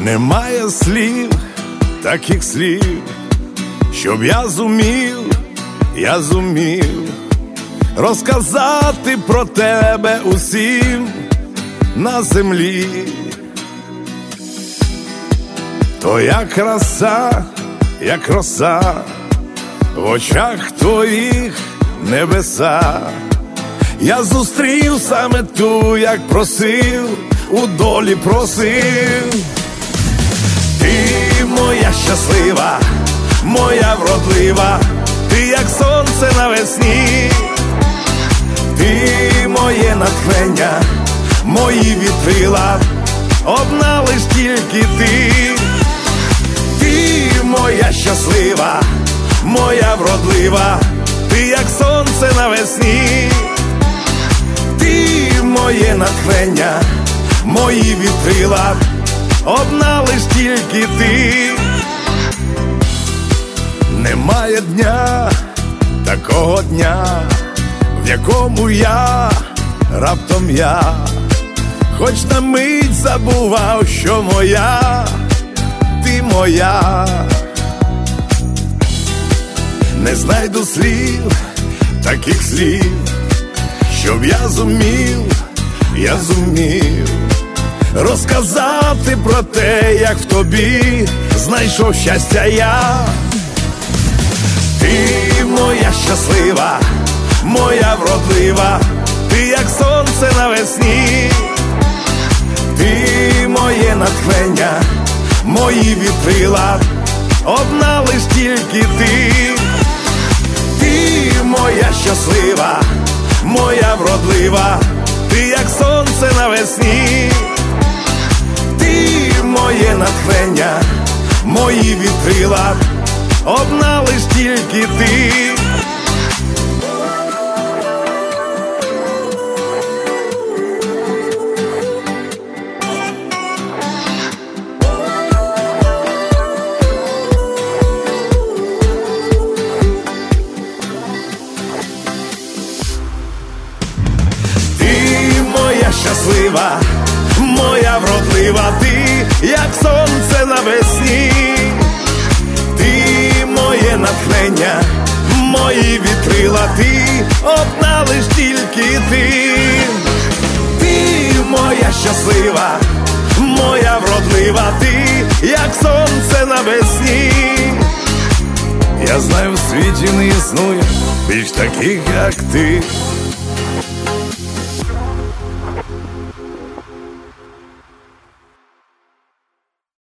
Немає слів, таких слів, щоб я зумів розказати про тебе усім на землі. Твоя краса, як роса, в очах твоїх небеса. Я зустрів саме ту, як просив, у долі просив. Ти моя щаслива, моя вродлива, ти як сонце навесні. Ти моє натхнення, мої вітрила, одна лиш тільки ти. Ти моя щаслива, моя вродлива, ти як сонце навесні. Ти моє натхнення, мої вітрила, одна лиш тільки ти. Немає дня, такого дня, в якому раптом я, хоч на мить забував, що моя, ти моя. Не знайду слів, таких слів, щоб я зумів розказати про те, як в тобі знайшов щастя я. Ти моя щаслива, моя вродлива, ти як сонце навесні. Ти моє натхнення, мої вітрила, одна лиш тільки ти. Ти моя щаслива, моя вродлива, ти як сонце навесні. Ти моє натхнення, мої вітрила, одна лиш тільки ти. Щаслива, моя вродлива, ти як сонце навесні. Ти моє натхнення, мої вітрила, ти одна лиш тільки ти. Ти моя щаслива, моя вродлива, ти як сонце навесні. Я знаю, в світі не існує більш таких, як ти.